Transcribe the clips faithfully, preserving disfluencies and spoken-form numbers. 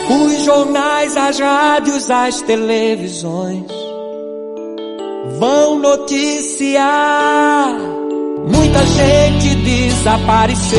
Os jornais, as rádios, as televisões vão noticiar muita gente desapareceu.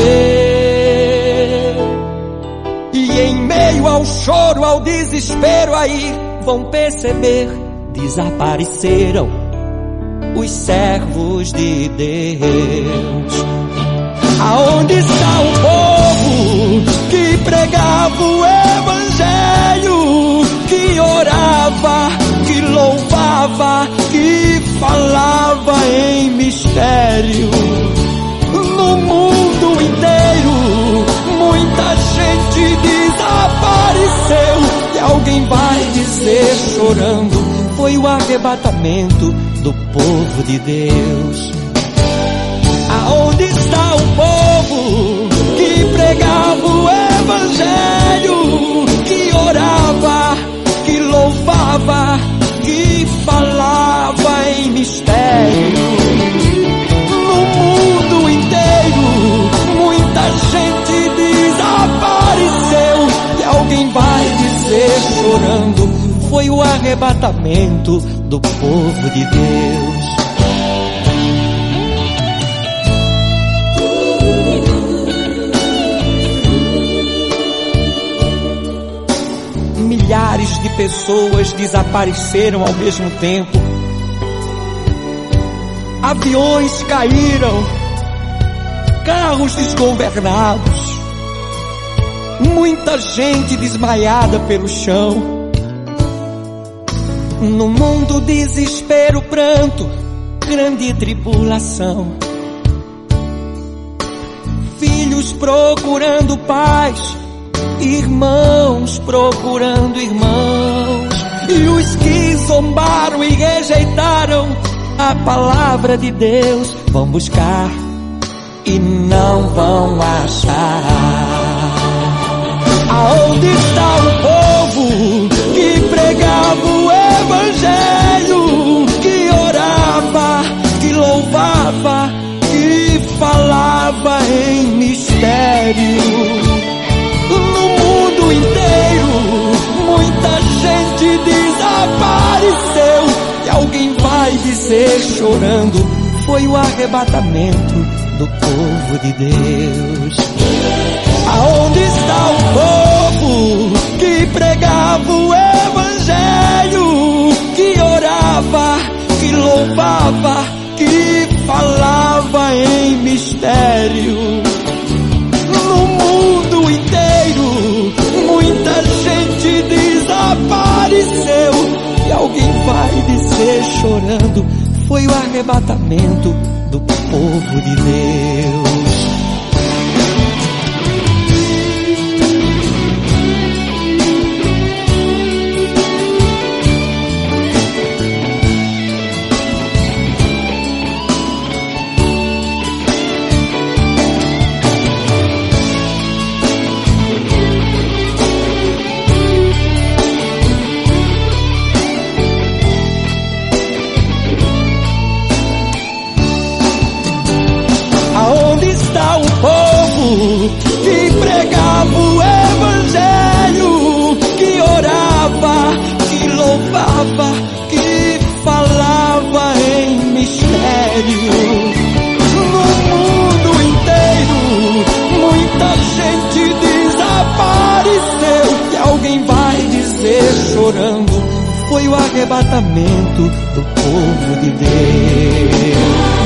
E em meio ao choro, ao desespero, aí vão perceber: desapareceram os servos de Deus. Aonde está o povo que pregava o evangelho, que orava, que louvava, que falava em mistério? No mundo inteiro muita gente desapareceu, e alguém vai dizer chorando: foi o arrebatamento do povo de Deus. Aonde está o povo que pregava o evangelho, que orava, que louvava, que falava em mistério? No mundo inteiro muita gente desapareceu, e alguém vai dizer chorando: foi o arrebatamento do povo de Deus. Milhares de pessoas desapareceram ao mesmo tempo. Aviões caíram, carros desgovernados, muita gente desmaiada pelo chão. No mundo, desespero, pranto, grande tribulação. Filhos procurando pais, irmãos procurando irmãos, e os que zombaram e rejeitaram a palavra de Deus vão buscar e não vão achar. Aonde está o povo que pregava o evangelho, que orava, que louvava, que falava em mistério? No mundo inteiro muita gente desapareceu, e alguém vai dizer chorando: foi o arrebatamento do povo de Deus. Aonde está o povo que pregava o evangelho, que orava, que louvava, que falava em mistério? No mundo inteiro muita gente desapareceu, e alguém vai dizer chorando: foi o arrebatamento do povo de Deus. O povo que pregava o evangelho, que orava, que louvava, que falava em mistério? No mundo inteiro muita gente desapareceu, e alguém vai dizer chorando: foi o arrebatamento do povo de Deus.